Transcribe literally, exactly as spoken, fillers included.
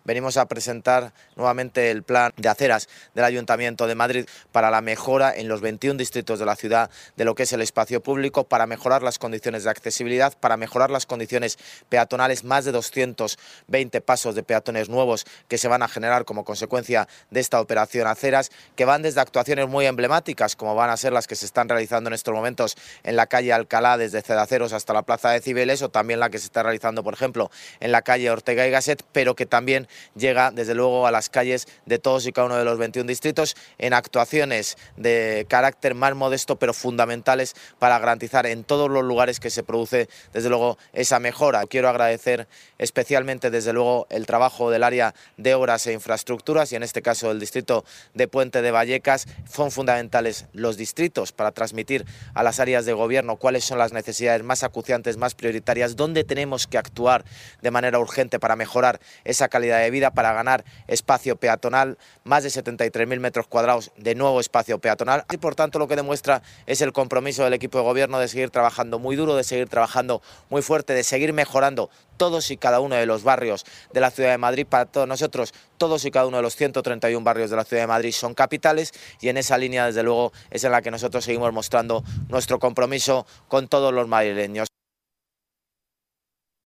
venimos a presentar nuevamente el plan de aceras del Ayuntamiento de Madrid para la mejora en los veintiún distritos de la ciudad de lo que es el espacio público, para mejorar las condiciones de accesibilidad, para mejorar las condiciones peatonales, más de doscientos veinte pasos de peatones nuevos que se van a generar como consecuencia de esta operación aceras, que van desde actuaciones muy emblemáticas, como van a ser las que se están realizando en estos momentos en la calle Alcalá, desde Cedaceros hasta la Plaza de Cibeles, o también la que se está realizando, por ejemplo, en la calle Ortega y Gasset, pero que también llega, desde luego, a las calles de todos y cada uno de los veintiún distritos, en actuaciones de carácter más modesto, pero fundamentales para garantizar en todos los lugares que se produce, desde luego, esa mejora. Quiero agradecer especialmente, desde luego, el trabajo del área de obras e infraestructuras, y en este caso el distrito de Puente de Vallecas. Son fundamentales los distritos para transmitir a las áreas de gobierno cuáles son las necesidades más acuciantes, más prioritarias, dónde tenemos que actuar de manera urgente para mejorar esa calidad de vida, para ganar espacio peatonal, más de setenta y tres mil metros cuadrados de nuevo espacio peatonal. Y por tanto lo que demuestra es el compromiso del equipo de gobierno de seguir trabajando muy duro, de seguir trabajando muy fuerte, de seguir mejorando todos y cada uno de los barrios de la ciudad de Madrid. Para todos nosotros, todos y cada uno de los ciento treinta y uno barrios de la ciudad de Madrid son capitales, y en esa línea, desde luego, es en la que nosotros seguimos mostrando nuestro compromiso con todos los madrileños.